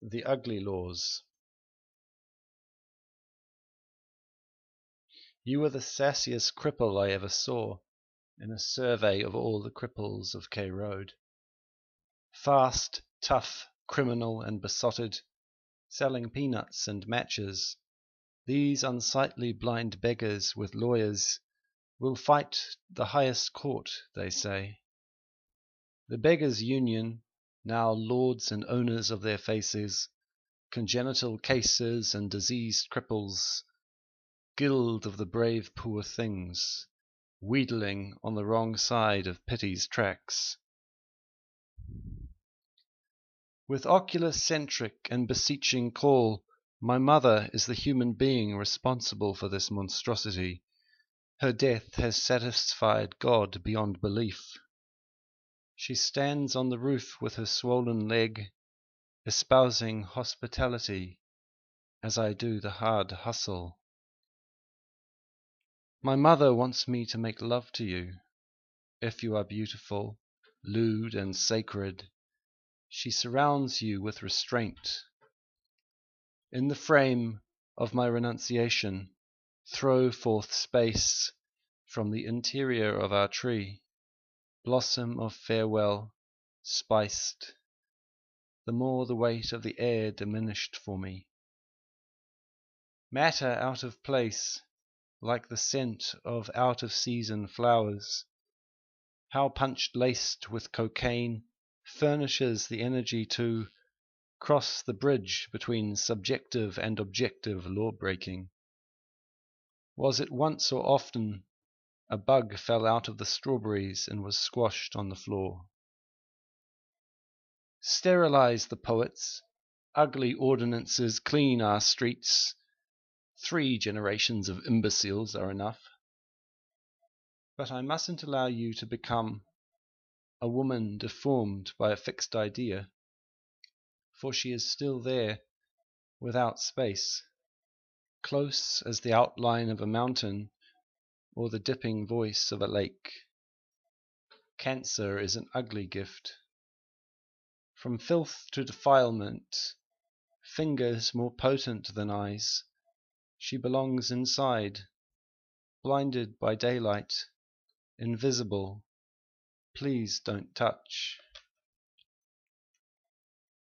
The Ugly Laws. You were the sassiest cripple I ever saw in a survey of all the cripples of K Road. Fast, tough, criminal and besotted, selling peanuts and matches, these unsightly blind beggars with lawyers will fight the highest court, they say. The Beggars' Union, now lords and owners of their faces, congenital cases and diseased cripples, guild of the brave poor things, wheedling on the wrong side of pity's tracks. With ocular-centric and beseeching call, my mother is the human being responsible for this monstrosity. Her death has satisfied God beyond belief. She stands on the roof with her swollen leg, espousing hospitality as I do the hard hustle. My mother wants me to make love to you. If you are beautiful, lewd and sacred, she surrounds you with restraint. In the frame of my renunciation, throw forth space from the interior of our tree, blossom of farewell, spiced, the more the weight of the air diminished for me. Matter out of place, like the scent of out-of-season flowers, how punch laced with cocaine furnishes the energy to cross the bridge between subjective and objective law-breaking. Was it once or often a bug fell out of the strawberries and was squashed on the floor? Sterilize the poets. Ugly ordinances clean our streets. 3 generations of imbeciles are enough. But I mustn't allow you to become a woman deformed by a fixed idea, for she is still there, without space, close as the outline of a mountain or the dipping voice of a lake. Cancer is an ugly gift. From filth to defilement, fingers more potent than eyes, she belongs inside, blinded by daylight, invisible. Please don't touch.